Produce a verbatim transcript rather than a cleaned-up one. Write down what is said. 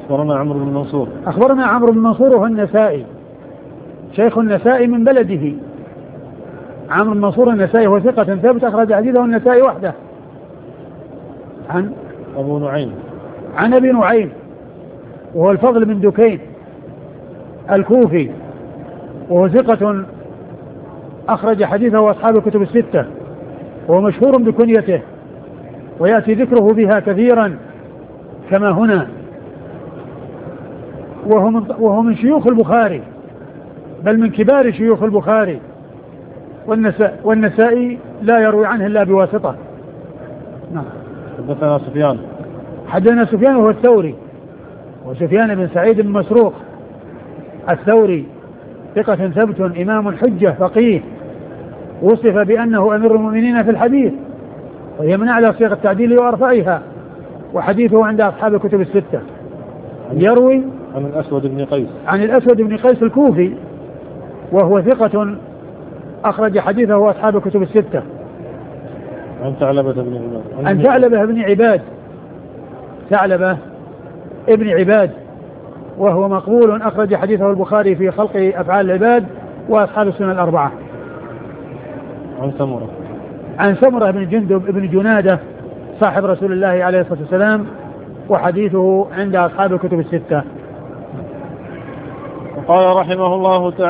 أخبرنا عمرو بن منصور أخبرنا عمرو بن منصور وهو النسائي شيخ النسائي من بلده. عمرو بن منصور النسائي هو ثقة ثبت أخرج حديثه النسائي وحده. عن أبو نعيم عن أبي نعيم وهو الفضل بن دكين الكوفي وهو ثقة أخرج حديثه أصحاب الكتب الستة وهو مشهور بكنيته ويأتي ذكره بها كثيرا كما هنا. وهو من, وهو من شيوخ البخاري بل من كبار شيوخ البخاري والنساء والنسائي لا يروي عنه إلا بواسطة. نعم. حدثنا سفيان حدثنا سفيان وهو الثوري وسفيان بن سعيد بن مسروق الثوري ثقة ثبت إمام حجة فقيه وصف بأنه أمير المؤمنين في الحديث وهي من أعلى صيغ التعديل وأرفعها وحديثه عند أصحاب الكتب الستة. يروي عن الأسود بن قيس عن الأسود بن قيس الكوفي وهو ثقة أخرج حديثه أصحاب الكتب الستة. عن ثعلبة بن عباد عن ثعلبة بن عباد ثعلبة ابن عباد وهو مقبول أخرج حديثه البخاري في خلق أفعال العباد وأصحاب السنن الأربعة. عن سمرة عن سمرة بن جندب بن جنادة صاحب رسول الله عليه الصلاة والسلام وحديثه عند أصحاب الكتب الستة. وقال رحمه الله تعالى